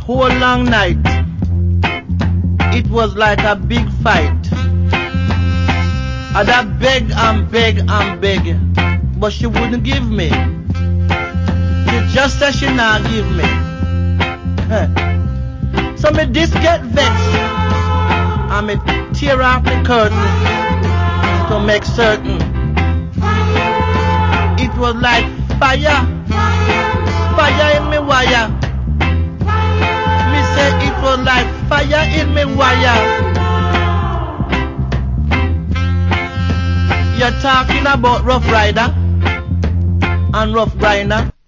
whole long night. It was like a big fight. And I beg and beg and beg, but she wouldn't give me. She just said she not give me. So me this get vexed, and me tear off the curtain to make certain. It was like fire, fire in me wire. Me say it was like fire in me wire. You're talking about Rough Rider and Rough Grinder.